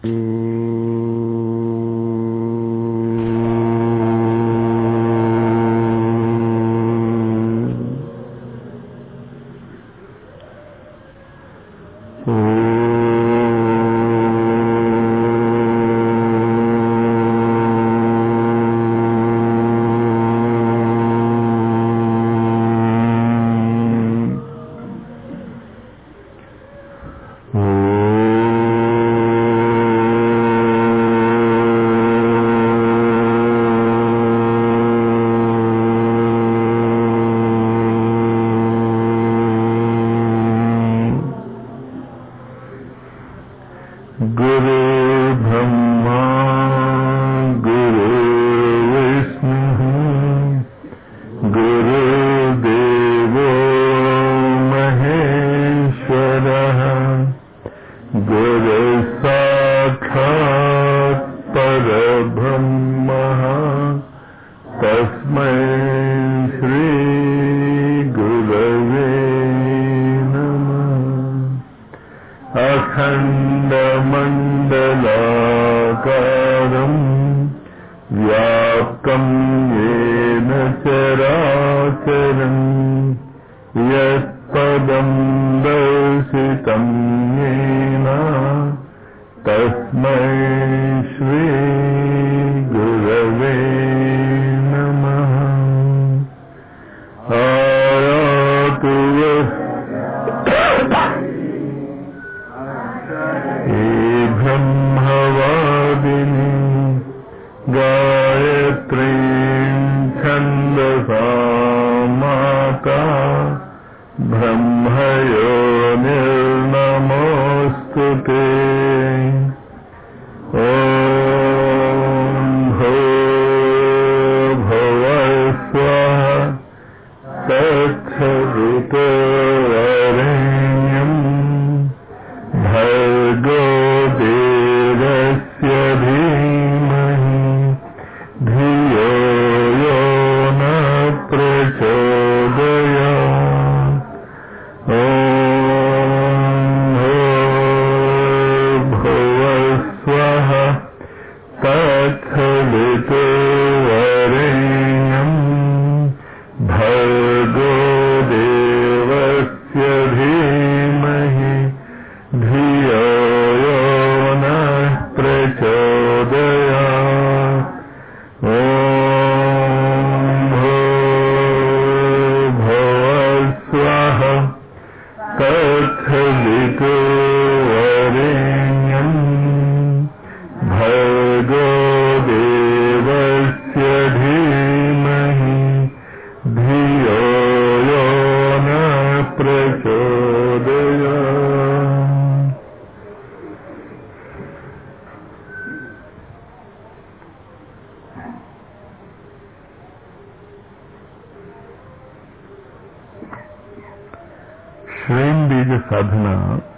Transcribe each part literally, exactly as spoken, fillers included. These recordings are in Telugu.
స్వయం బీజ సాధన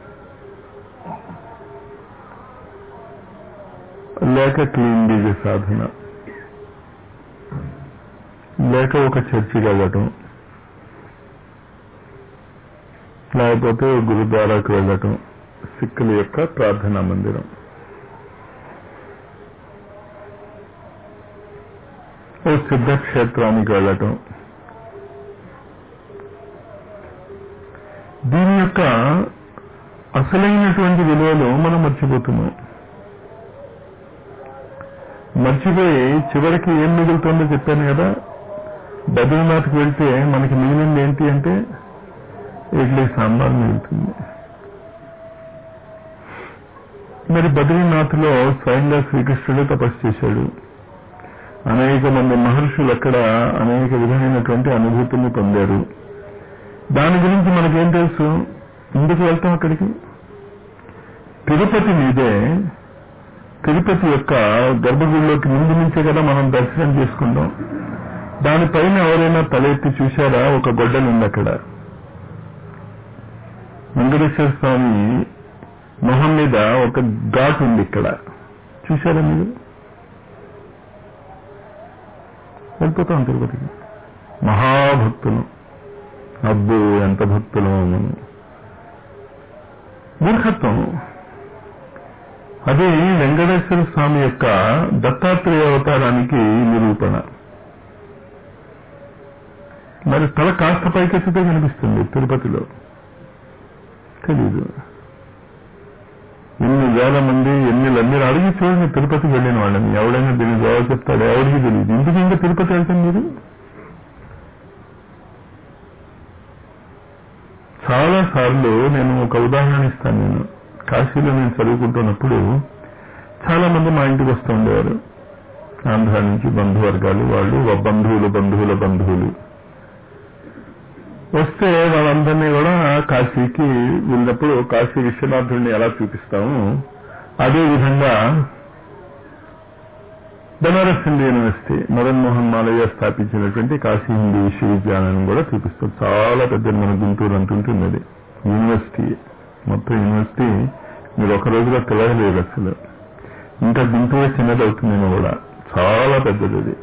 లేక క్లీన్ బీజ సాధన లేక ఒక చర్చికి వెళ్ళటం లేకపోతే గురుద్వారాకు వెళ్ళటం, సిక్కుల యొక్క ప్రార్థనా మందిరం, ఓ సిద్ధక్షేత్రానికి వెళ్ళటం, దీని యొక్క అసలైనటువంటి విలువలు మనం మర్చిపోతున్నాం. మర్చిపోయి చివరికి ఏం మిగులుతుందో చెప్పాను కదా, బద్రీనాథ్కి వెళ్తే మనకి మిగిలింది ఏంటి అంటే ఇడ్లీ సాంబార్ మిగులుతుంది. మరి బద్రీనాథ్లో స్వయంగా శ్రీకృష్ణుడు తపస్సు చేశాడు. అనేక మంది మహర్షులు అక్కడ అనేక విధమైనటువంటి అనుభూతుల్ని పొందారు. దాని గురించి మనకేం తెలుసు? ఎందుకు వెళ్తాం అక్కడికి? తిరుపతి మీదే, తిరుపతి యొక్క గర్భగుడిలోకి ముందు నుంచే కదా మనం దర్శనం చేసుకుందాం. దానిపైన ఎవరైనా తలెత్తి చూశారా? ఒక గొడ్డలు ఉంది అక్కడ. వెంకటేశ్వర స్వామి మొహం మీద ఒక ఘాట్ ఉంది ఇక్కడ, చూశారా మీరు? వెళ్ళిపోతాం తిరుపతికి. మహాభక్తులు, అబ్బో ఎంత భక్తులు మనం. మూర్ఖత్వం. అది వెంకటేశ్వర స్వామి యొక్క దత్తాత్రేయ అవతారానికి నిరూపణ. మరి తల కాస్త పైకెత్తితే కనిపిస్తుంది తిరుపతిలో, తెలీదు. ఎన్ని వేల మంది ఎన్ని మీరు అడిగి చూడండి తిరుపతికి వెళ్ళిన వాళ్ళని, ఎవడైనా దీన్ని జవాబు చెప్తాడు, ఎవరికి తెలియదు. ఎందుకు ఇంకా తిరుపతి వెళ్తాం మీరు? చాలా సార్లు నేను ఒక ఉదాహరణ ఇస్తాను. నేను కాశీలో నేను చదువుకుంటున్నప్పుడు చాలా మంది మా ఇంటికి వస్తూ ఉండేవారు, ఆంధ్ర నుంచి బంధువర్గాలు, వాళ్ళు బంధువులు బంధువుల బంధువులు వస్తే వాళ్ళందరినీ కూడా కాశీకి వెళ్ళినప్పుడు కాశీ విశ్వనాథుడిని ఎలా చూపిస్తాము అదే విధంగా బనారస్ హిందూ యూనివర్సిటీ మదన్ మోహన్ మాలయ్య స్థాపించినటువంటి కాశీ హిందూ విశ్వవిద్యాలయం కూడా చూపిస్తాం. చాలా పెద్ద మన గుంటూరు అంటుంటుంది అది యూనివర్సిటీ, మొత్తం యూనివర్సిటీ మీరు ఒక రోజులో తెలియలేదు అసలు. ఇంకా గుంటూరు చిన్నది అవుతుందేమో కూడా, చాలా పెద్దది అది.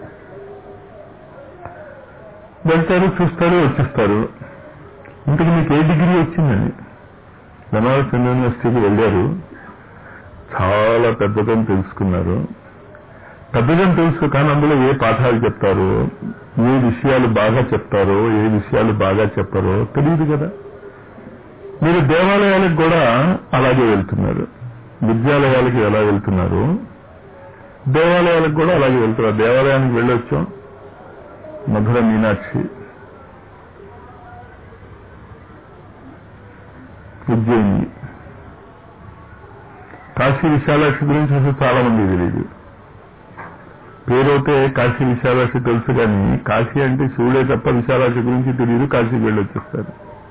వెళ్తారు, చూస్తారు, వచ్చేస్తారు. ఇంతకు మీకు ఏ డిగ్రీ వచ్చిందని బనారస్ హిందూ యూనివర్సిటీకి వెళ్ళారు, చాలా పెద్దదని తెలుసుకున్నారు. పెద్దదని తెలుసు, కానీ అందులో ఏ పాఠాలు చెప్తారో, ఏ విషయాలు బాగా చెప్తారో, ఏ విషయాలు బాగా చెప్పారో తెలియదు కదా. మీరు దేవాలయాలకు కూడా అలాగే వెళ్తున్నారు, విద్యాలయాలకి ఎలా వెళ్తున్నారు, దేవాలయాలకు కూడా అలాగే వెళ్తున్నారు. దేవాలయానికి వెళ్ళొచ్చాం, మధుర మీనాక్షి, ఉజ్జయిని, కాశీ విశాలాక్షి గురించి అసలు చాలా మంది తెలియదు. పేరైతే కాశీ విశాలాక్షి తెలుసు, కానీ కాశీ అంటే శివుడే తప్ప విశాలాక్షి గురించి తెలియదు, కాశీకి వెళ్ళొచ్చేస్తారు.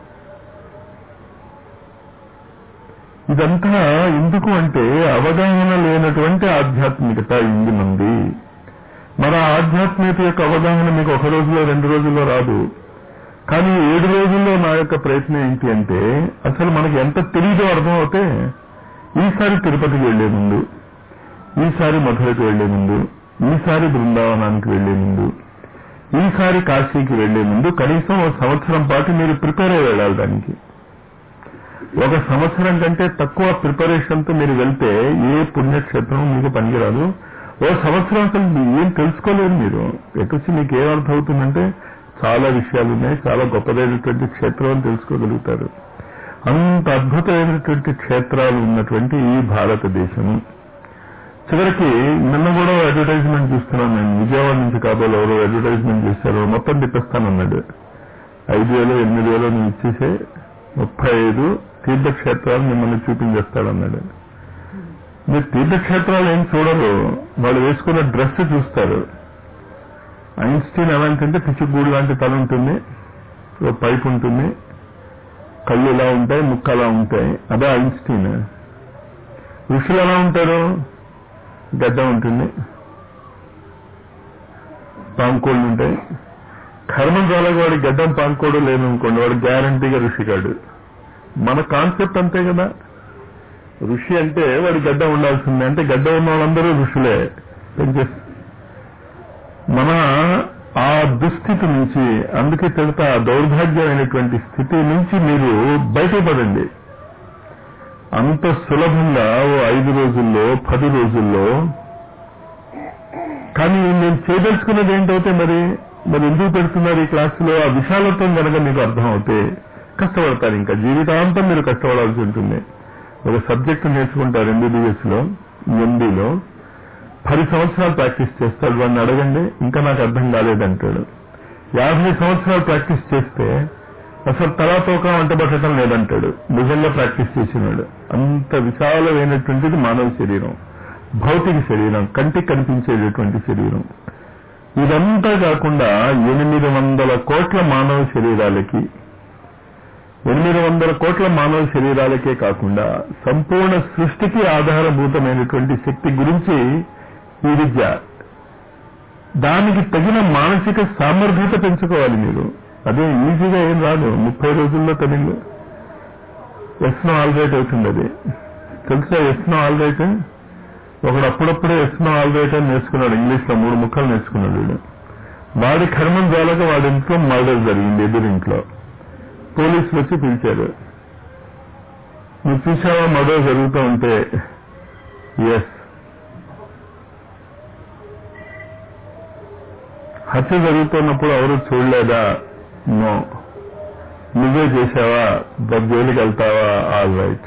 ఇదంతా ఎందుకు అంటే అవగాహన లేనటువంటి ఆధ్యాత్మికత ఇందునుంది. మన ఆధ్యాత్మికత యొక్క అవగాహన మీకు ఒక రోజులో రెండు రోజుల్లో రాదు. కానీ ఏడు రోజుల్లో నా యొక్క ప్రయత్నం ఏంటి అంటే అసలు మనకి ఎంత తెలియదో అర్థం అవుతే ఈసారి తిరుపతికి వెళ్లే ముందు, ఈసారి మధురకు వెళ్లే ముందు, ఈసారి బృందావనానికి వెళ్లే ముందు, ఈసారి కాశీకి వెళ్లే ముందు కనీసం ఒక సంవత్సరం పాటు మీరు ప్రిపేర్ అయ్యి వెళ్ళాలి. దానికి ఒక సంవత్సరం కంటే తక్కువ ప్రిపరేషన్తో మీరు వెళ్తే ఏ పుణ్యక్షేత్రం మీకు పనికిరాదు. ఓ సంవత్సరం అసలు ఏం తెలుసుకోలేరు మీరు. ఎక్కడొచ్చి మీకు ఏమర్థం అవుతుందంటే చాలా విషయాలు ఉన్నాయి, చాలా గొప్పదైనటువంటి క్షేత్రం అని తెలుసుకోగలుగుతారు. అంత అద్భుతమైనటువంటి క్షేత్రాలు ఉన్నటువంటి ఈ భారతదేశము. చివరికి నిన్న కూడా అడ్వర్టైజ్మెంట్ చూస్తున్నాం నేను, విజయవాడ నుంచి కాబోలు ఎవరో అడ్వర్టైజ్మెంట్ చేశారు, మొత్తం తిప్పిస్తానన్నాడు. ఐదు వేలు ఎనిమిది వేలు నువ్వు ఇచ్చేసే ముప్పై ఐదు తీర్థక్షేత్రాలు మిమ్మల్ని చూపించేస్తాడన్నాడు. మీరు తీర్థక్షేత్రాలు ఏం చూడరు, వాళ్ళు వేసుకున్న డ్రెస్ చూస్తారు. ఐన్స్టీన్ ఎలాంటింటే పిచ్చిగూడు లాంటి తల ఉంటుంది, ఓ పైపు ఉంటుంది, కళ్ళు ఎలా ఉంటాయి, ముక్కు అలా ఉంటాయి, అదే ఐన్స్టీన్. ఋషులు ఎలా ఉంటారు, గడ్డ ఉంటుంది, పాంకోళ్ళు ఉంటాయి. కర్మజాలకు వాడి గడ్డం పాంకోడు లేదనుకోండి, వాడు గ్యారంటీగా ఋషిగాడు. మన కాన్సెప్ట్ అంతే కదా. ఋషి అంటే వాడి గడ్డ ఉండాల్సిందే, అంటే గడ్డ ఉన్న వాళ్ళందరూ ఋషులే. మన ఆ దుస్థితి నుంచి, అందుకే తెలుతా దౌర్భాగ్యమైనటువంటి స్థితి నుంచి మీరు బయటపడండి. అంత సులభంగా ఓ ఐదు రోజుల్లో పది రోజుల్లో. కానీ నేను చేయదలుచుకున్నది ఏంటవుతే మరి మరి ఎందుకు పెడుతున్నారు ఈ క్లాసులో? ఆ విశాలత్వం కనుక మీకు అర్థం అవుతే కష్టపడతారు. ఇంకా జీవితాంతం మీరు కష్టపడాల్సి ఉంటుంది. ఒక సబ్జెక్టు నేర్చుకుంటారు ఎంబీబీఎస్ లో, ఎండీలో పది సంవత్సరాలు ప్రాక్టీస్ చేస్తాడు. వాడిని అడగండి, ఇంకా నాకు అర్థం కాలేదంటాడు. యాభై సంవత్సరాలు ప్రాక్టీస్ చేస్తే అసలు తలాతోక వంట పట్టడం లేదంటాడు, నిజంగా ప్రాక్టీస్ చేసినాడు. అంత విశాలమైనటువంటిది మానవ శరీరం, భౌతిక శరీరం, కంటికి కనిపించేటటువంటి శరీరం. ఇదంతా కాకుండా ఎనిమిది వందల కోట్ల మానవ శరీరాలకి ఎనిమిది వందల కోట్ల మానవ శరీరాలకే కాకుండా సంపూర్ణ సృష్టికి ఆధారభూతమైనటువంటి శక్తి గురించి ఈ విద్య. దానికి తగిన మానసిక సామర్థ్యత పెంచుకోవాలి మీరు. అదే ఈజీగా ఏం రాదు. ముప్పై రోజుల్లో తమిళ్ ఎస్నో ఆల్రైట్ అవుతుంది. అది తెలుసా? ఎస్నో ఆల్రైట్ ఒకడు అప్పుడప్పుడే ఎస్నో ఆల్రైట్ అని నేర్చుకున్నాడు. ఇంగ్లీష్ లో మూడు ముక్కలు నేర్చుకున్నాడు. వీడు వాడి కర్మం జాలక వాడి ఇంట్లో మర్డర్ జరిగింది. ఎదురింట్లో పోలీసులు వచ్చి పిలిచారు. నువ్వు చూసావా మర్డర్ జరుగుతూ ఉంటే? ఎస్. హత్య జరుగుతున్నప్పుడు ఎవరు చూడలేదా? నో. నువ్వే చేశావా? జైలుకి వెళ్తావా? All right.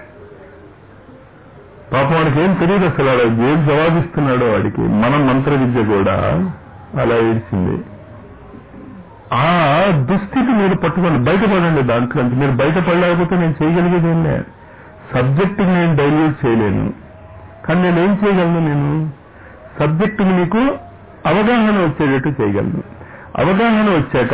పాపం వాడికి ఏం తెలియదు అసలు, వాడు ఏం జవాబిస్తున్నాడో వాడికి. మన మంత్ర విద్య కూడా అలా ఏడ్చింది. ఆ దుస్థితి మీరు పట్టుకోండి, బయటపడండి దాంట్లో. మీరు బయటపడలేకపోతే నేను చేయగలిగేది ఏం లేదు. సబ్జెక్టుని నేను డైల్యూట్ చేయలేను, కానీ నేను ఏం చేయగలను? నేను సబ్జెక్టుని మీకు అవగాహన వచ్చేటట్టు చేయగలను. అవగాహన వచ్చాక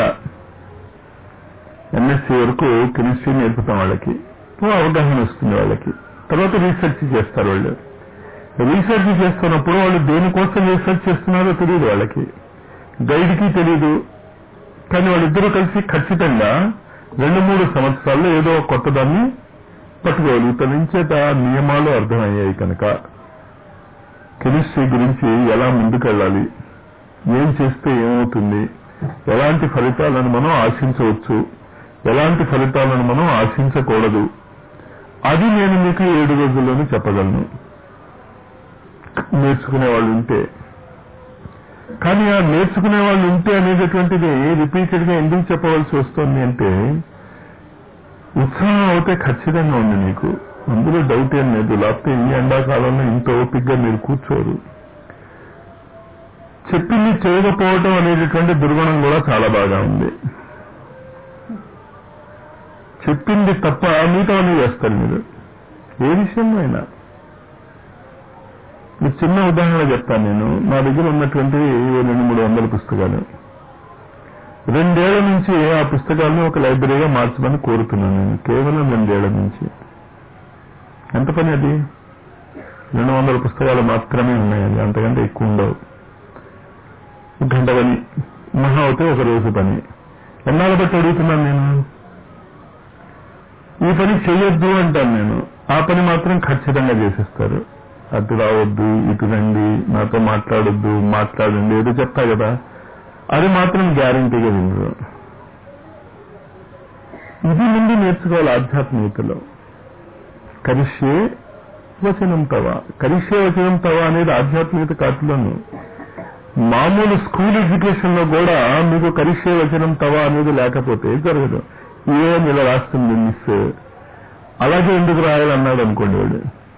ఎంఎస్సీ వరకు కెమిస్ట్రీ నేర్పుతాం వాళ్ళకి, అవగాహన వస్తుంది వాళ్ళకి. తర్వాత రీసెర్చ్ చేస్తారు వాళ్ళు. రీసెర్చ్ చేస్తున్నప్పుడు వాళ్ళు దేనికోసం రీసెర్చ్ చేస్తున్నారో తెలియదు వాళ్ళకి, గైడ్కి తెలియదు. కానీ వాళ్ళిద్దరూ కలిసి ఖచ్చితంగా రెండు మూడు సంవత్సరాల్లో ఏదో కొత్త దాన్ని పట్టుకోగలుగుతారు. ఇంచేత నియమాలు అర్థమయ్యాయి కనుక కెమిస్ట్రీ గురించి ఎలా ముందుకెళ్ళాలి, ఏం చేస్తే ఏమవుతుంది, ఎలాంటి ఫలితాలను మనం ఆశించవచ్చు, ఎలాంటి ఫలితాలను మనం ఆశించకూడదు, అది నేను మీకు ఏడు రోజుల్లోనే చెప్పగలను నేర్చుకునే వాళ్ళు ఉంటే. కానీ ఆ నేర్చుకునే వాళ్ళు ఉంటే అనేటటువంటిది రిపీటెడ్ గా ఎందుకు చెప్పవలసి వస్తుంది అంటే, ఉత్సాహం అవుతే ఖచ్చితంగా ఉంది మీకు, అందులో డౌట్ ఏం లేదు. లేకపోతే ఈ ఎండాకాలంలో ఇంత ఓపికగా మీరు కూర్చోరు. చెప్పింది చేయకపోవటం అనేటటువంటి దుర్గుణం కూడా చాలా బాగా ఉంది. చెప్పింది తప్ప మీతో అన్నీ చేస్తారు మీరు, ఏ విషయంలో అయినా. మీకు చిన్న ఉదాహరణ చెప్తాను నేను. నా దగ్గర ఉన్నటువంటి రెండు మూడు వందల పుస్తకాలు, రెండేళ్ల నుంచి ఆ పుస్తకాలను ఒక లైబ్రరీగా మార్చమని కోరుతున్నాను నేను. కేవలం రెండేళ్ల నుంచి. ఎంత పని అది? రెండు వందల పుస్తకాలు మాత్రమే ఉన్నాయండి, అంతకంటే ఎక్కువ ఉండవు. గంట పని, మహా అవుతే ఒక రోజు పని. ఎన్నాళ్ళ బట్టి అడుగుతున్నాను నేను? ఈ పని చేయొద్దు అంటాను నేను, ఆ పని మాత్రం ఖచ్చితంగా చేసేస్తారు. అటు రావద్దు, ఇటు రండి, నాతో మాట్లాడొద్దు, మాట్లాడండి, ఏదో చెప్తా కదా, అది మాత్రం గ్యారంటీగా వినరు. ఇది ముందు నేర్చుకోవాలి ఆధ్యాత్మికతలో. కరిష్యే వచనం తవ, కరిష్యే వచనం తవ అనేది ఆధ్యాత్మికత కాటులోను. మామూలు స్కూల్ ఎడ్యుకేషన్ లో కూడా మీకు కరిష్యే వచనం తవ అనేది లేకపోతే జరగదు. ఏం ఇలా రాస్తుంది మిస్, అలాగే ఎందుకు రాయాలన్నాడు అనుకోండి వాడు.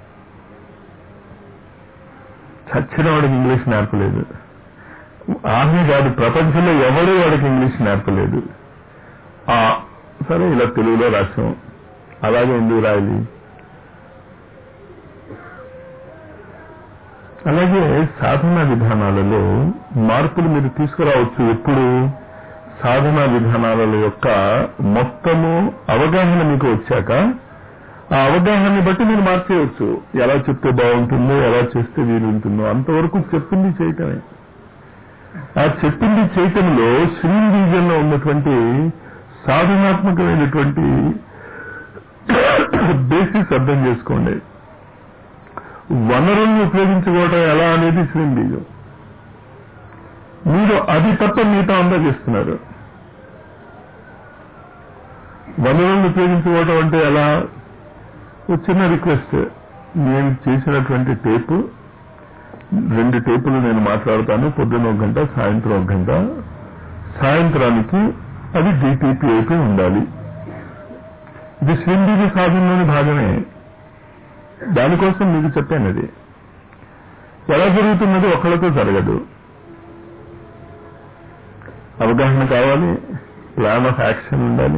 చచ్చిన వాడికి ఇంగ్లీష్ నేర్పలేదు. ఆమె కాదు, ప్రపంచంలో ఎవరూ వాడికి ఇంగ్లీష్ నేర్పలేదు. ఆ సరే ఇలా తెలుగులో రాసాం, అలాగే ఎందుకు రాయాలి? అలాగే సాధనా విధానాలలో మార్పులు మీరు తీసుకురావచ్చు. ఎప్పుడు? సాధనా విధానాల యొక్క మొత్తము అవగాహన మీకు వచ్చాక ఆ అవగాహనని బట్టి మీరు మార్చేయవచ్చు. ఎలా చెప్తే బాగుంటుందో, ఎలా చేస్తే వీలుంటుందో, అంతవరకు చెప్పింది చేయటమే. ఆ చెప్పింది చేయటంలో శ్రీం బీజంలో ఉన్నటువంటి సాధనాత్మకమైనటువంటి బేసిస్ అర్థం చేసుకోండి. వనరులను ఉపయోగించుకోవటం ఎలా అనేది శ్రీం బీజం. మీరు అది తప్ప మిగతా అంతా చేస్తున్నారు. వనరులను ఉపయోగించుకోవటం అంటే ఎలా? చిన్న రిక్వెస్ట్, నేను చేసినటువంటి టేపు, రెండు టేపులు నేను మాట్లాడతాను, పొద్దున్న ఒక గంట, సాయంత్రం ఒక గంట. సాయంత్రానికి అది డిటిపి అయిపోయి ఉండాలి. ఇది శ్రీంబీజీ సాధనలోని భాగమే. దానికోసం మీకు చెప్పాను. అది ఎలా జరుగుతున్నది ఒకళ్ళతో జరగదు. అవగాహన కావాలి, ప్లాన్ ఆఫ్ యాక్షన్ ఉండాలి.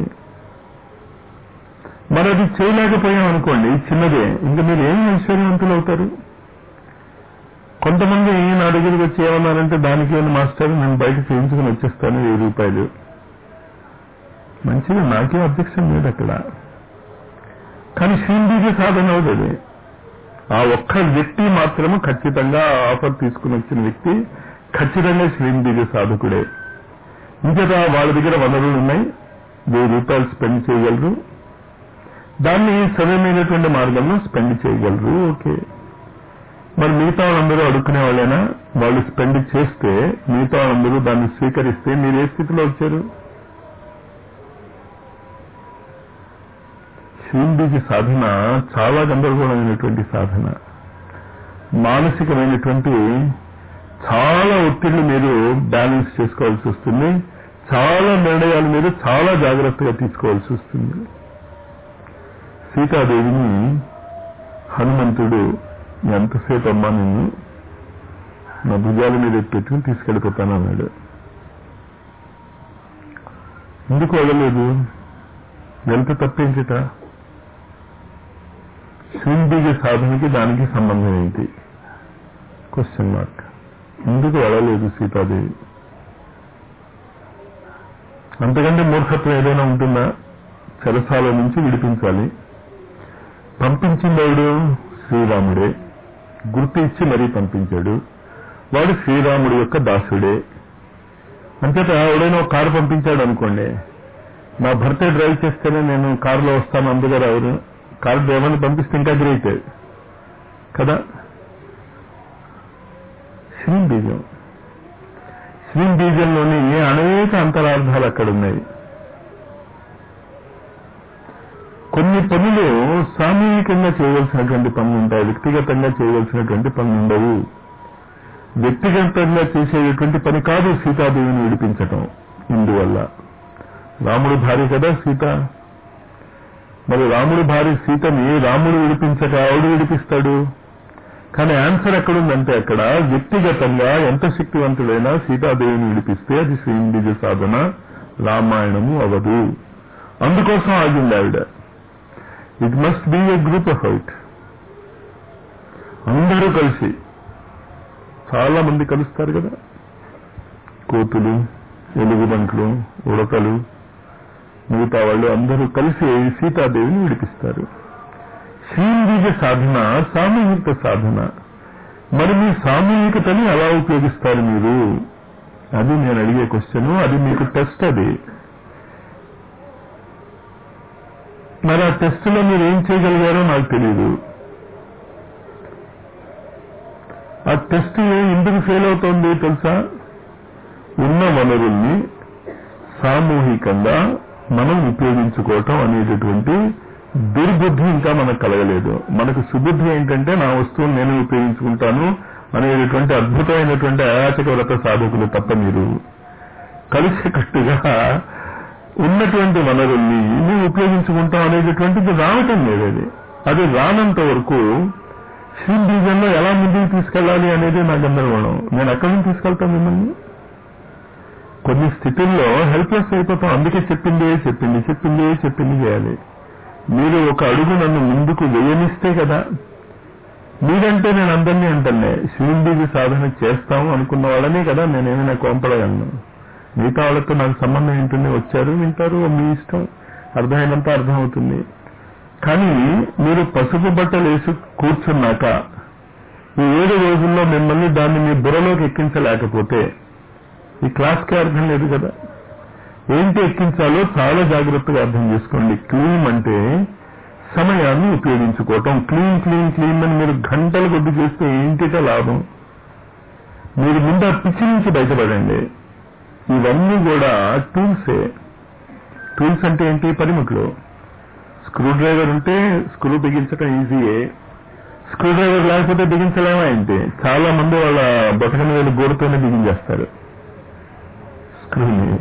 మరి అది చేయలేకపోయాం అనుకోండి, చిన్నదే, ఇంకా మీరు ఏం ఐశ్వర్యవంతులు అవుతారు? కొంతమంది నా దగ్గరికి వచ్చి ఏమన్నారంటే, దానికి ఏమైనా మాస్టర్ నేను బయట చేయించుకుని వచ్చేస్తాను వెయ్యి రూపాయలు. మంచిగా, నాకే అబ్జెక్షన్ లేదు అక్కడ. కానీ శ్రీంబీజీ సాధన అవుతుంది. ఆ ఒక్క వ్యక్తి మాత్రము ఖచ్చితంగా ఆఫర్ తీసుకుని వచ్చిన వ్యక్తి ఖచ్చితంగా శ్రీంబీజీ సాధకుడే. ఇంకేదా వాళ్ళ దగ్గర వనరులు ఉన్నాయి, వెయ్యి రూపాయలు స్పెండ్ చేయగలరు, దాన్ని సరైనటువంటి మార్గంలో స్పెండ్ చేయగలరు. ఓకే, మరి మిగతా వాళ్ళందరూ అడుక్కునే వాళ్ళైనా వాళ్ళు స్పెండ్ చేస్తే, మిగతా వాళ్ళందరూ దాన్ని స్వీకరిస్తే మీరు ఏ స్థితిలో వచ్చారు? శ్రీంబీజీ సాధన చాలా గందరగోళమైనటువంటి సాధన. మానసికమైనటువంటి చాలా ఒత్తిళ్లు మీరు బ్యాలెన్స్ చేసుకోవాల్సి వస్తుంది. చాలా నిర్ణయాలు మీరు చాలా జాగ్రత్తగా తీసుకోవాల్సి వస్తుంది. సీతాదేవిని హనుమంతుడు ఎంతసేపు అమ్మా నిన్ను నా భుజాల మీద పెట్టుకుని తీసుకెళ్ళిపోతానన్నాడు. ఎందుకు వెళ్ళలేదు? వెళ్తే తప్పేంటిట? శూన్బీజ సాధనకి దానికి సంబంధం ఏంటి? Question mark. ఎందుకు వెళ్ళలేదు సీతాదేవి? అంతకంటే మూర్ఖత్వం ఏదైనా ఉంటుందా? చెరసాల నుంచి విడిపించాలి. పంపించిందెవడు? శ్రీరాముడే. గుర్తు ఇచ్చి మరీ పంపించాడు. వాడు శ్రీరాముడి యొక్క దాసుడే. అంచేత ఎవడైనా ఒక కారు పంపించాడు అనుకోండి, నా భర్తే డ్రైవ్ చేస్తేనే నేను కారులో వస్తాను అందుగారు ఎవరు కారు డ్రైవర్ని పంపిస్తే ఇంకా గ్రేట్ కదా. శ్రీం బీజం శ్రీం బీజంలోని అనేక అంతరార్థాలు అక్కడ ఉన్నాయి. కొన్ని పనులు సామూహికంగా చేయవలసినటువంటి పనులు ఉంటాయి, వ్యక్తిగతంగా చేయవలసినటువంటి పనులు ఉండవు. వ్యక్తిగతంగా చేసేటువంటి పని కాదు సీతాదేవిని విడిపించటం. ఇందువల్ల రాముడి భార్య కదా సీత. మరి రాముడి భార్య సీతని రాముడు విడిపించక ఆవిడ విడిపిస్తాడు. కానీ ఆన్సర్ ఎక్కడుందంటే అక్కడ వ్యక్తిగతంగా ఎంత శక్తివంతుడైనా సీతాదేవిని విడిపిస్తే అది శ్రీంబీజ సాధన, రామాయణము అవదు. అందుకోసం ఆగింది ఆవిడ. It must be a group effort. అందరూ కలిసి, చాలా మంది కలుస్తారు కదా, కోతులు, ఎలుగుబంట్లు, ఉడతలు, మిగతా వాళ్ళు అందరూ కలిసి సీతాదేవిని విడిపిస్తారు. శ్రీంబీజ సాధన సామూహిక సాధన. మరి మీ సామూహికతని ఎలా ఉపయోగిస్తారు మీరు? అది నేను అడిగే క్వశ్చన్. అది మీకు టెస్ట్. అది మరి ఆ టెస్ట్లో మీరు ఏం చేయగలిగారో నాకు తెలియదు. ఆ టెస్ట్ ఎందుకు ఫెయిల్ అవుతోంది తెలుసా? ఉన్న వనరుల్ని సామూహికంగా మనం ఉపయోగించుకోవటం అనేటటువంటి దుర్బుద్ధి ఇంకా మనకు కలగలేదు. మనకు సుబుద్ధి ఏంటంటే నా వస్తువును నేను ఉపయోగించుకుంటాను అనేటటువంటి అద్భుతమైనటువంటి అయాచక వ్రత సాధకులు తప్ప మీరు కలిసికట్టుగా ఉన్నటువంటి వనరుల్ని మేము ఉపయోగించుకుంటాం అనేటటువంటిది రావటం లేదు. అది రానంత వరకు శ్రీం బీజంలో ఎలా ముందుకు తీసుకెళ్లాలి అనేది నా గందరగోళం. నేను ఎక్కడి నుంచి తీసుకెళ్తాను మిమ్మల్ని? కొన్ని స్థితుల్లో హెల్ప్లెస్ అయిపోతాం. అందుకే చెప్పిందే చెప్పింది చెప్పిందే చెప్పింది చేయాలి. మీరు ఒక అడుగు నన్ను ముందుకు వేయనిస్తే కదా. మీరంటే నేను అందరినీ అంటానే శ్రీం బీజ సాధన చేస్తాము అనుకున్న వాళ్ళనే కదా నేనేమైనా కోంపడగలను. మిగతా వాళ్ళతో నాకు సంబంధం ఏంటంటే వచ్చారు, వింటారు, మీ ఇష్టం, అర్థమైనంత అర్థమవుతుంది. కానీ మీరు పసుపు బట్టలు వేసి కూర్చున్నాక ఈ ఏడు రోజుల్లో మిమ్మల్ని దాన్ని మీ బుర్రలోకి ఎక్కించలేకపోతే ఈ క్లాస్కి అర్థం లేదు కదా. ఏంటి ఎక్కించాలో చాలా జాగ్రత్తగా అర్థం చేసుకోండి. క్లీన్ అంటే సమయాన్ని ఉపయోగించుకోవటం. క్లీన్ క్లీన్ క్లీన్ అని మీరు గంటల కొద్ది చేస్తే ఏంటిట లాభం? మీరు ముందు ఆ పిచ్చి నుంచి బయటపడండి. ఇవన్నీ కూడా టూల్సే. టూల్స్ అంటే ఏంటి? పనిముట్లు. స్క్రూ డ్రైవర్ ఉంటే స్క్రూ బిగించడం ఈజీయే. స్క్రూ డ్రైవర్ లేకపోతే బిగించలేమా ఏంటి? చాలా మంది వాళ్ళ బొటకన వేలు గోడతోనే బిగించేస్తారు స్క్రూని.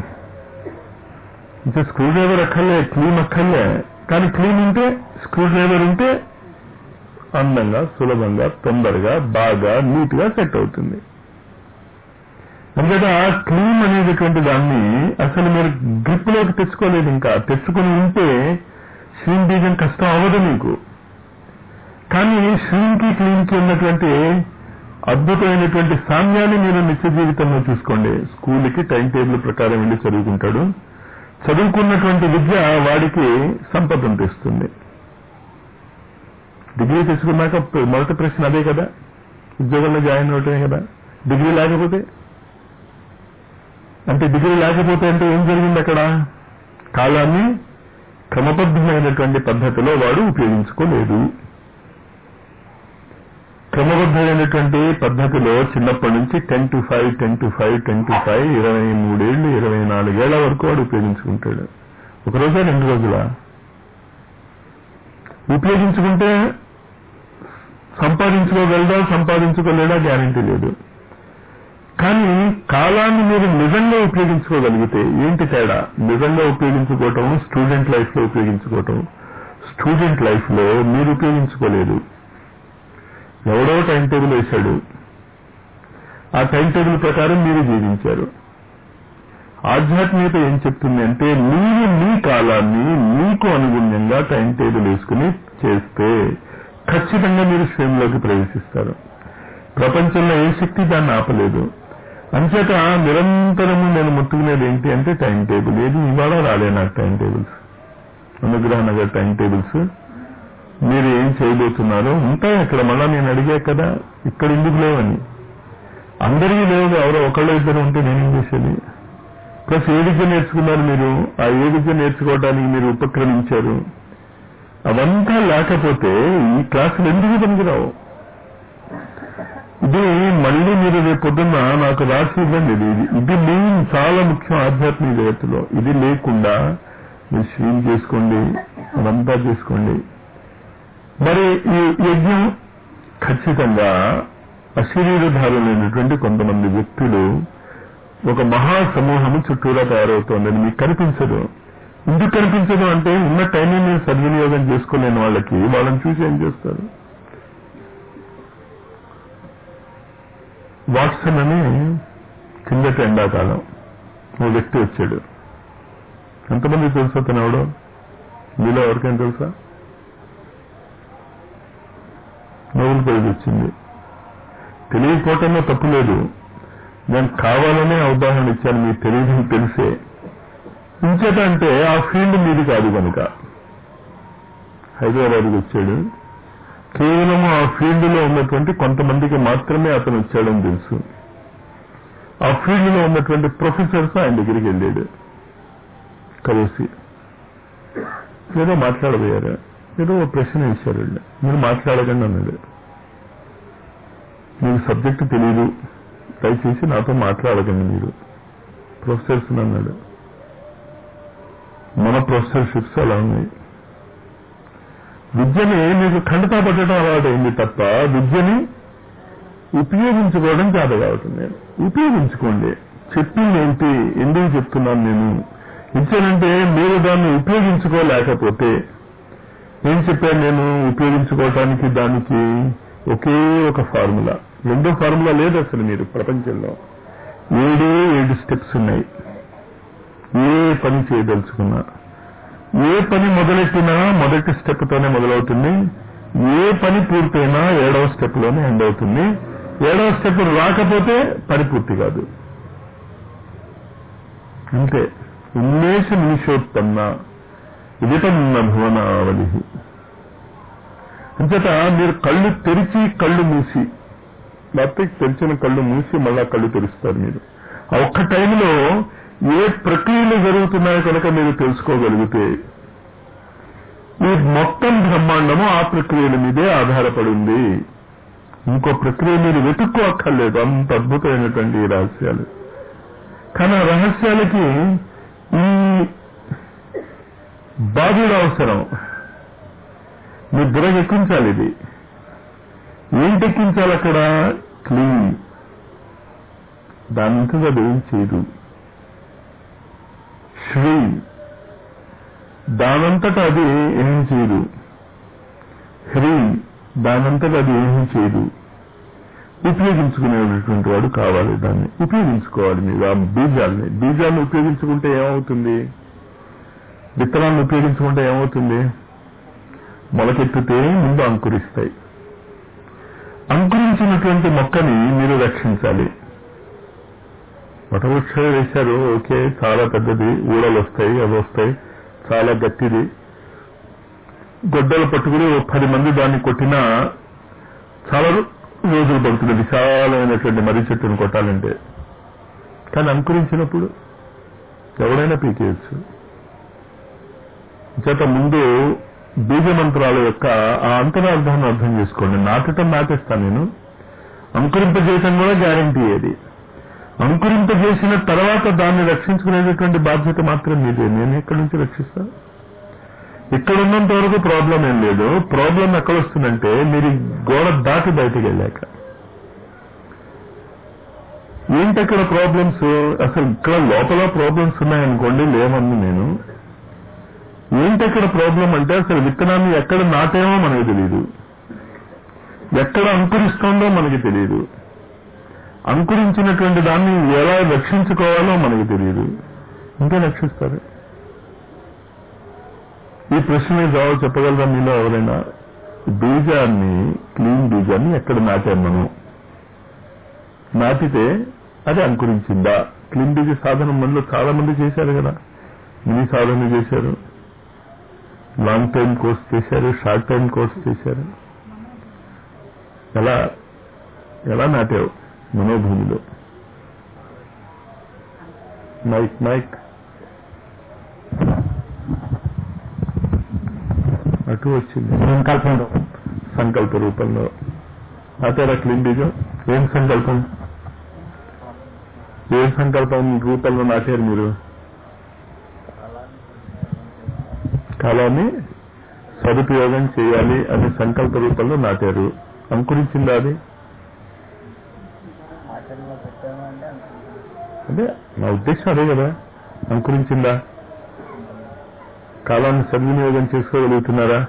ఇంకా స్క్రూ డ్రైవర్ అక్కర్లే, క్లీన్ అక్కర్లే. కానీ క్లీన్ ఉంటే, స్క్రూ డ్రైవర్ ఉంటే అందంగా, సులభంగా, తొందరగా, బాగా, నీట్ గా సెట్ అవుతుంది. అందుకే క్లీన్ అనేటటువంటి దాన్ని అసలు మీరు గ్రిప్ లోకి తెచ్చుకోలేదు. ఇంకా తెచ్చుకుని ఉంటే శ్రీం బీజం కష్టం అవ్వదు మీకు. కానీ శ్రీంకి క్లీన్కి ఉన్నటువంటి అద్భుతమైనటువంటి సామ్యాన్ని మీరు నిత్య జీవితంలో చూసుకోండి. స్కూల్కి టైం టేబుల్ ప్రకారం వెళ్ళి చదువుకుంటాడు. చదువుకున్నటువంటి విద్య వాడికి సంపదను తెస్తుంది. డిగ్రీ తెచ్చుకున్నాక మొదటి ప్రశ్న అదే కదా, ఉద్యోగంలో జాయిన్ అవటమే కదా. డిగ్రీ లేకపోతే అంటే డిగ్రీ లేకపోతే అంటే ఏం జరిగింది అక్కడ? కాలాన్ని క్రమబద్ధమైనటువంటి పద్ధతిలో వాడు ఉపయోగించుకోలేదు. క్రమబద్ధమైనటువంటి పద్ధతిలో చిన్నప్పటి నుంచి ten to five ten to five ten to five ఇరవై మూడేళ్లు ఇరవై నాలుగేళ్ల వరకు వాడు ఉపయోగించుకుంటాడు. ఒక రోజా రెండు రోజులా? ఉపయోగించుకుంటే సంపాదించుకోగలడా సంపాదించుకోలేడా గ్యారంటీ లేదు. కానీ కాలాన్ని మీరు నిజంగా ఉపయోగించుకోగలిగితే ఏంటి తేడా? నిజంగా ఉపయోగించుకోవటం, స్టూడెంట్ లైఫ్ లో ఉపయోగించుకోవటం. స్టూడెంట్ లైఫ్ లో మీరు ఉపయోగించుకోలేదు. ఎవడో టైం టేబుల్ వేశాడు, ఆ టైం టేబుల్ ప్రకారం మీరు జీవించారు. ఆధ్యాత్మికత ఏం చెప్తుంది అంటే మీరు మీ కాలాన్ని మీకు అనుగుణ్యంగా టైం టేబుల్ వేసుకుని చేస్తే ఖచ్చితంగా మీరు స్వయంలోకి ప్రవేశిస్తారు. ప్రపంచంలో ఏ శక్తి దాన్ని ఆపలేదు. అంచేత నిరంతరము నేను ముట్టుకునేది ఏంటి అంటే టైం టేబుల్. ఏది ఇవాళ రాలే నాకు టైం టేబుల్స్, అనుగ్రహ నగర్ టైం టేబుల్స్. మీరు ఏం చేయబోతున్నారో ఉంటాయి అక్కడ. మళ్ళా నేను అడిగా కదా ఇక్కడ ఎందుకు లేవని. అందరికీ లేవు, ఎవరో ఒకళ్ళు ఇద్దరు ఉంటే నేనేం చేసేది? ప్లస్ ఏ విద్య నేర్చుకున్నారు మీరు, ఆ ఏ విద్య నేర్చుకోవడానికి మీరు ఉపక్రమించారు, అవంతా లేకపోతే ఈ క్లాసులు ఎందుకు పనికిరావు? ఇది మళ్ళీ మీరు రేపు పొద్దున్న నాకు రాసి ఇవ్వండి. ఇది ఇది మెయిన్, చాలా ముఖ్యం ఆధ్యాత్మిక జగత్తులో. ఇది లేకుండా మీరు స్ట్రీమ్ చేసుకోండి, అదంతా చేసుకోండి. మరి ఈ యజ్ఞం ఖచ్చితంగా అశరీరధారులైనటువంటి కొంతమంది వ్యక్తులు ఒక మహాసమూహము చుట్టూరా తయారవుతోందని మీకు కనిపించదు. ఎందుకు కనిపించదు అంటే ఉన్న టైంని మీరు సద్వినియోగం చేసుకోలేని వాళ్ళకి వాళ్ళని చూసి ఏం చేస్తారు? వాట్సన్ అని కిందటి ఎండాకాలం ఓ వ్యక్తి వచ్చాడు. ఎంతమంది తెలుసా తనవడం? మీలో ఎవరికైనా తెలుసా? నోబెల్ ప్రైజ్ వచ్చింది. తెలియకపోవటంలో తప్పు లేదు, నేను కావాలనే అవగాహన ఇచ్చాను, మీకు తెలియదని తెలిసే. ఇంచేత అంటే ఆ ఫీల్డ్ మీది కాదు కనుక హైదరాబాద్కి వచ్చాడు. కేవలం ఆ ఫీల్డ్ లో ఉన్నటువంటి కొంతమందికి మాత్రమే అతను వచ్చాడని తెలుసు. ఆ ఫీల్డ్ లో ఉన్నటువంటి ప్రొఫెసర్స్ ఆయన దగ్గరికి వెళ్ళాడు కలిసి. ఏదో మాట్లాడబోయారు, ఏదో ప్రశ్న వేశారు. మీరు మాట్లాడకండి అన్నాడు. మీకు సబ్జెక్టు తెలియదు, దయచేసి నాతో మాట్లాడకండి మీరు ప్రొఫెసర్స్ అన్నాడు. మన ప్రొఫెసర్షిప్స్ అలా ఉన్నాయి. విద్యని మీకు ఖండతా పట్టడం అలవాటైంది తప్ప విద్యని ఉపయోగించుకోవడం చేత కావటం. నేను ఉపయోగించుకోండి. చెప్పింది ఏంటి, ఎందుకు చెప్తున్నాను నేను ఇచ్చానంటే మీరు దాన్ని ఉపయోగించుకోలేకపోతే ఏం చెప్పాను నేను? ఉపయోగించుకోవటానికి దానికి ఒకే ఒక ఫార్ములా, రెండో ఫార్ములా లేదు అసలు. మీరు ప్రపంచంలో ఏడే ఏడు స్టెప్స్ ఉన్నాయి. ఏ పని చేయదలుచుకున్నా, ఏ పని మొదలెట్టినా మొదటి స్టెప్ తోనే మొదలవుతుంది. ఏ పని పూర్తయినా ఏడవ స్టెప్ లోనే ఎండ్ అవుతుంది. ఏడవ స్టెప్ రాకపోతే పని పూర్తి కాదు. అంతే. ఉన్మేష నిమిషోత్పన్న విదితన్న భువనావలి. అంచేత మీరు కళ్ళు తెరిచి కళ్ళు మూసి, లేకపోతే తెరిచిన కళ్ళు మూసి మళ్ళా కళ్ళు తెరుస్తారు మీరు. ఆ ఒక్క టైంలో ఏ ప్రక్రియలు జరుగుతున్నాయో కనుక మీరు తెలుసుకోగలిగితే ఈ మొత్తం బ్రహ్మాండము ఆ ప్రక్రియల మీదే ఆధారపడి ఉంది. ఇంకో ప్రక్రియ మీరు వెతుక్కోక్కర్లేదు. అంత అద్భుతమైనటువంటి ఈ రహస్యాలు. కానీ ఆ రహస్యాలకి ఈ బాధ్యుడు అవసరం. మీ బుర్రకి ఎక్కించాలి. ఇది ఏంటి ఎక్కించాలి? అక్కడ క్లీన్. దానంతా అది ఏం చేయదు. శ్రీ దానంతట అది ఏమీ చేయదు. హ్రీ దానంతట అది ఏమీ చేయదు. ఉపయోగించుకునేటువంటి వాడు కావాలి. దాన్ని ఉపయోగించుకోవాలి. మీరు ఆ బీజాన్ని బీజాన్ని ఉపయోగించుకుంటే ఏమవుతుంది? విత్తనాన్ని ఉపయోగించుకుంటే ఏమవుతుంది? మొలకెత్తితే ముందు అంకురిస్తాయి. అంకురించినటువంటి మొక్కని మీరు రక్షించాలి. వటవృక్షం వేశారు, ఓకే, చాలా పెద్దది, ఊడలు వస్తాయి, అవి వస్తాయి, చాలా గట్టిది. గొడ్డలు పట్టుకుని పది మంది దాన్ని కొట్టినా చాలా రోజులు పడుతుంది విశాలమైనటువంటి మర్రి చెట్టును కొట్టాలంటే. కానీ అంకురించినప్పుడు ఎవడైనా పీకేయచ్చు. చేత ముందు బీజ మంత్రాల యొక్క ఆ అంతరార్థాన్ని అర్థం చేసుకోండి. నాటటం నాటేస్తాను నేను, అంకురింపజేయటం కూడా గ్యారంటీ ఏది. అంకురింపజేసిన తర్వాత దాన్ని రక్షించుకునేటటువంటి బాధ్యత మాత్రం మీదే. నేను ఎక్కడి నుంచి రక్షిస్తాను? ఇక్కడ ఉన్నంత వరకు ప్రాబ్లం ఏం లేదు. ప్రాబ్లం ఎక్కడ వస్తుందంటే మీరు గోడ దాటి బయటకు వెళ్ళాక. ఏంటి అక్కడ ప్రాబ్లమ్స్? అసలు ఇక్కడ లోపల ప్రాబ్లమ్స్ ఉన్నాయనుకోండి, లేవన్ను నేను. ఏంటి అక్కడ ప్రాబ్లం అంటే అసలు విత్తనాన్ని ఎక్కడ నాటేమో మనకు తెలియదు, ఎక్కడ అంకురిస్తుందో మనకి తెలియదు, అంకురించినటువంటి దాన్ని ఎలా రక్షించుకోవాలో మనకి తెలియదు. ఇంకా రక్షిస్తారు? ఈ ప్రశ్న జవాబు చెప్పగలరా మీలో ఎవరైనా? బీజాన్ని, క్లీన్ బీజాన్ని ఎక్కడ నాటాం మనం? నాటితే అది అంకురించిందా? క్లీన్ బీజ సాధన మనలో చాలా మంది చేశారు కదా. మినీ సాధన చేశారు, లాంగ్ టైం కోర్స్ చేశారు, షార్ట్ టైం కోర్స్ చేశారు. ఎలా ఎలా నాటావు మనోభూమిలో? మైక్ మైక్ అటు వచ్చింది. సంకల్పంలో సంకల్ప రూపంలో నాటారా క్లీన్ బీజం? ఏం సంకల్పం? ఏం సంకల్పం రూపంలో నాటారు మీరు? కాలాన్ని సదుపయోగం చేయాలి అనే సంకల్ప రూపంలో నాటారు. అంకురించిందా అది? అదే నా ఉద్దేశం, అదే కదా. అంకురించిందా? కాలాన్ని సద్వినియోగం చేసుకోగలుగుతున్నారా?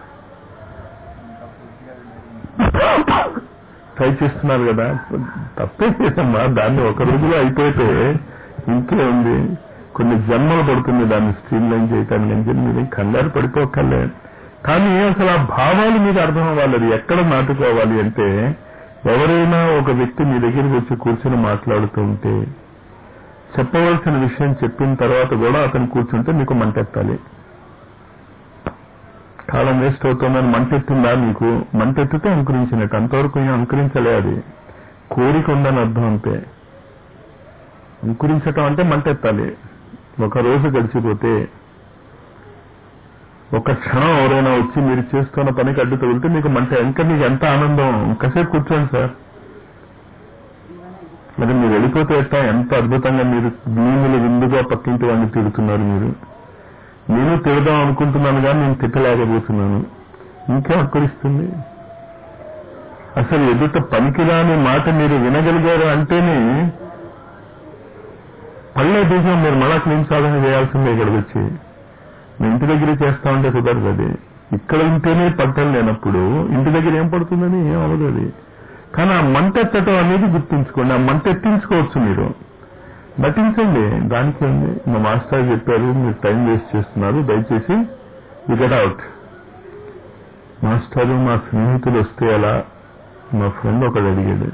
ట్రై చేస్తున్నారు కదా. తప్పే లేదమ్మా. దాన్ని ఒక రోజులో అయిపోతే ఇంకే ఉంది, కొన్ని జన్మలు పడుతుంది దాన్ని స్ట్రీమ్ లైన్ చేయటానికి అని చెప్పి మీరు కంగారు పడిపోకర్లే. కానీ అసలు ఆ భావాలు మీకు అర్థం అవ్వాలి. అది ఎక్కడ నాటుకోవాలి అంటే, ఎవరైనా ఒక వ్యక్తి మీ దగ్గరికి వచ్చి కూర్చొని మాట్లాడుతూ ఉంటే చెప్పవలసిన విషయం చెప్పిన తర్వాత కూడా అతను కూర్చుంటే మీకు మంటెత్తాలి. కాలం వేస్ట్ అవుతుందని మంటెత్తుందా మీకు? మంటెత్తితే అంకురించినట్టు. అంతవరకు ఏం అంకురించలే. అది కోరిక ఉందని అర్థం అంతే. అంకురించటం అంటే మంటెత్తాలి. ఒక రోజు గడిచిపోతే, ఒక క్షణం ఎవరైనా వచ్చి మీరు చేస్తున్న పనికి అడ్డు తగిలితే మీకు మంట. ఇంకా మీకు ఎంత ఆనందం! ఇంకాసేపు కూర్చోండి సార్. మరి మీరు వెళ్ళిపోతే ఎట్టా? ఎంత అద్భుతంగా మీరు భూములు విందుగా పక్కింటి వాడిని తిడుతున్నారు మీరు. నేను తిడదాం అనుకుంటున్నాను కానీ నేను తిట్టలేకపోతున్నాను. ఇంకే అంకురిస్తుంది. అసలు ఎదుట పనికిరాని మాట మీరు వినగలిగారు అంటేనే పళ్ళే బీజం మీరు మళ్ళా క్లీన్ సాధన చేయాల్సిందే. ఇక్కడికి వచ్చి మీ ఇంటి దగ్గర చేస్తా ఉంటే కుదరదు. అది ఇక్కడ ఉంటేనే పట్టం లేనప్పుడు ఇంటి దగ్గర ఏం పడుతుందని ఏం అవ్వదు అది. కానీ ఆ మంట ఎత్తటం అనేది గుర్తుంచుకోండి. ఆ మంట ఎత్తించుకోవచ్చు మీరు, నటించండి. దానికి ఉంది. మా మాస్టర్ చెప్పారు మీరు టైం వేస్ట్ చేస్తున్నారు, దయచేసి యు గెట్ అవుట్. మాస్టారు మా స్నేహితులు వస్తే ఎలా? మా ఫ్రెండ్ ఒకడు అడిగాడు.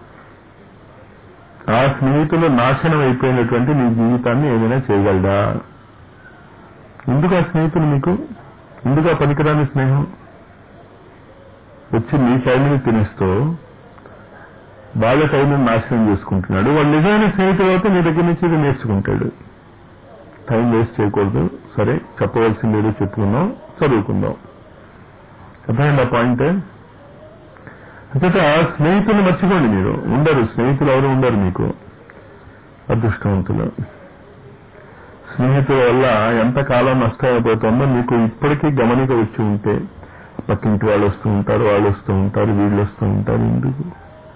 ఆ స్నేహితులు నాశనం అయిపోయినటువంటి నీ జీవితాన్ని ఏదైనా చేయగలడా? ఎందుకు ఆ స్నేహితులు మీకు? ఎందుకు ఆ పనికిరాని స్నేహం? వచ్చి మీ టైంని తినేస్తూ వాళ్ళ టైంని నాశనం చేసుకుంటున్నాడు. వాడు నిజమైన స్నేహితులు అయితే నీ దగ్గర నుంచి ఇది నేర్చుకుంటాడు. టైం వేస్ట్ చేయకూడదు. సరే, చెప్పవలసింది ఏదో చెప్పుకుందాం, చదువుకుందాం. అర్థమైంది ఆ పాయింట్? అంటే స్నేహితులు మర్చిపోండి. మీరు ఉండరు, స్నేహితులు ఎవరు ఉండరు మీకు. అదృష్టవంతులు. స్నేహితుల వల్ల ఎంతకాలం నష్టమైపోతుందో మీకు ఇప్పటికీ గమనిక వచ్చి ఉంటే, పక్కింటి వాళ్ళు వస్తూ ఉంటారు, వాళ్ళు వస్తూ ఉంటారు, వీళ్ళు వస్తూ ఉంటారు. ఎందుకు?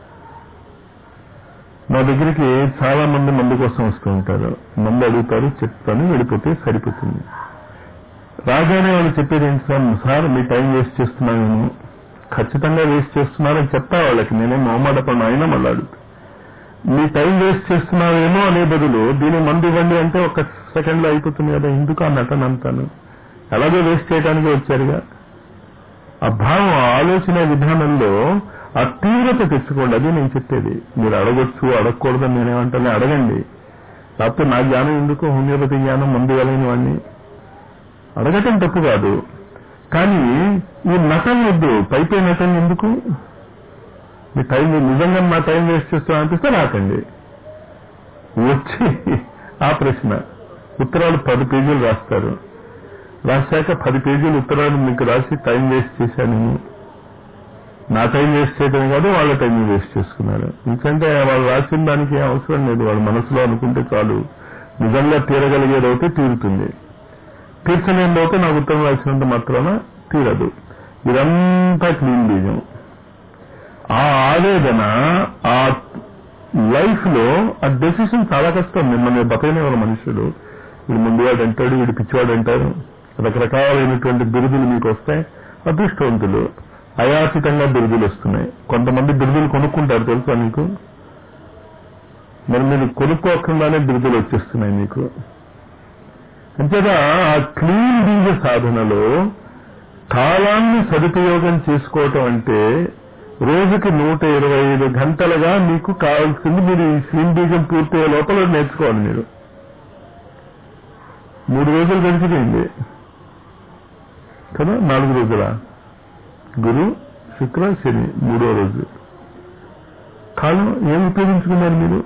మా దగ్గరికి చాలా మంది మందు కోసం వస్తూ ఉంటారు. మందు అడుగుతారు, చెప్తాను, వెళ్ళిపోతే సరిపోతుంది. రాగానే వాళ్ళు చెప్పేది ఏంటి సార్? సార్ మీ టైం వేస్ట్ చేస్తున్నాను. ఖచ్చితంగా వేస్ట్ చేస్తున్నారని చెప్తా వాళ్ళకి. నేనేం మొహమాటపడిన అయినా మళ్ళీ అడుగుతా. మీ టైం వేస్ట్ చేస్తున్నారేమో అనే బదులు దీని మందు ఇవ్వండి అంటే ఒక సెకండ్ లో అయిపోతుంది కదా. ఎందుకు ఆ నటన అంతాను? ఎలాగో వేస్ట్ చేయడానికి వచ్చారుగా. ఆ భావం, ఆలోచన విధానంలో ఆ తీవ్రత తెచ్చుకోండి. అది నేను చెప్పేది. మీరు అడగొచ్చు, అడగకూడదని నేనేమంటానే, అడగండి. లేకపోతే నా జ్ఞానం ఎందుకు? హోమియోపతి జ్ఞానం మందు ఇవ్వలేని వాడిని అడగటం తప్పు కాదు. కానీ ఈ నటన వద్దు. పైపై నటన ఎందుకు? మీ టైం నిజంగా నా టైం వేస్ట్ చేస్తా అనిపిస్తే రాకండి. వచ్చి ఆ ప్రశ్న ఉత్తరాలు పది పేజీలు రాస్తారు. రాశాక పది పేజీలు ఉత్తరాలు మీకు రాసి టైం వేస్ట్ చేశాను. నా టైం వేస్ట్ చేయడం కాదు, వాళ్ళ టైం వేస్ట్ చేసుకున్నారు. ఎందుకంటే వాళ్ళు రాసిన దానికి అవసరం లేదు. వాళ్ళ మనసులో అనుకుంటే చాలు. నిజంగా తీరగలిగేదైతే తీరుతుంది. తీర్చలేని లోపే నాకు ఉత్తరం రాసినంత మాత్రాన తీరదు. ఇదంతా క్లీన్ బీజం. ఆ ఆవేదన, ఆ లైఫ్ లో ఆ డెసిషన్ చాలా కష్టం. మిమ్మల్ని బతకనే వాళ్ళ మనుషులు, వీడు ముందువాడు అంటాడు, వీడు పిచ్చివాడు అంటారు, రకరకాలైనటువంటి బిరుదులు మీకు వస్తాయి. అదృష్టవంతులు అయాచితంగా బిరుదులు వస్తున్నాయి. కొంతమంది బిరుదులు కొనుక్కుంటారు, తెలుసా మీకు? మరి మీరు కొనుక్కోకుండానే బిరుదులు వచ్చేస్తున్నాయి మీకు. అంతేగా ఆ క్లీన్ బీజ సాధనలో కాలాన్ని సదుపయోగం చేసుకోవటం అంటే రోజుకి నూట ఇరవై ఐదు గంటలుగా మీకు కావాల్సింది మీరు ఈ క్లీన్ బీజం పూర్తయ్యే లోపల నేర్చుకోవాలి. మీరు మూడు రోజులు గడిచిపోయింది కదా, నాలుగు రోజుల గురు శుక్ర శని మూడో రోజు కాలం ఏం ఉపయోగించుకున్నారు మీరు?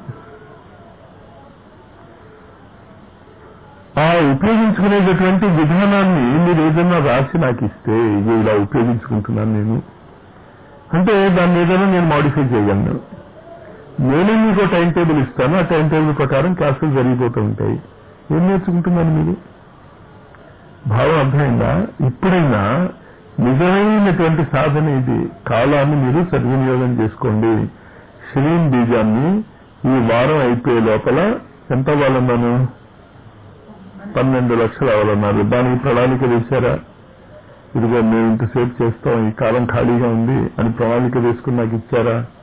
ఆ ఉపయోగించుకునేటటువంటి విధానాన్ని మీరు ఏదైనా రాసి నాకు ఇస్తే, ఇది ఇలా ఉపయోగించుకుంటున్నాను నేను అంటే దాన్ని ఏదైనా నేను మాడిఫై చేయగలను. నేనే మీకు టైం టేబుల్ ఇస్తాను, ఆ టైం టేబుల్ ప్రకారం క్లాసులు జరిగిపోతూ ఉంటాయి. ఏం నేర్చుకుంటున్నాను మీరు? భావం అర్థమైందా? ఇప్పుడైనా నిజమైనటువంటి సాధన ఇది. కాలాన్ని మీరు సద్వినియోగం చేసుకోండి. శ్రీం బీజాన్ని ఈ వారం అయిపోయే లోపల ఎంత అవ్వాలన్నాను? పన్నెండు లక్షలు అవ్వాలన్నారు. దానికి ప్రణాళిక వేశారా? ఇదిగో మేము ఇంతసేపు చేస్తాం, ఈ కాలం ఖాళీగా ఉంది అని ప్రణాళిక వేసుకుని నాకు ఇచ్చారా?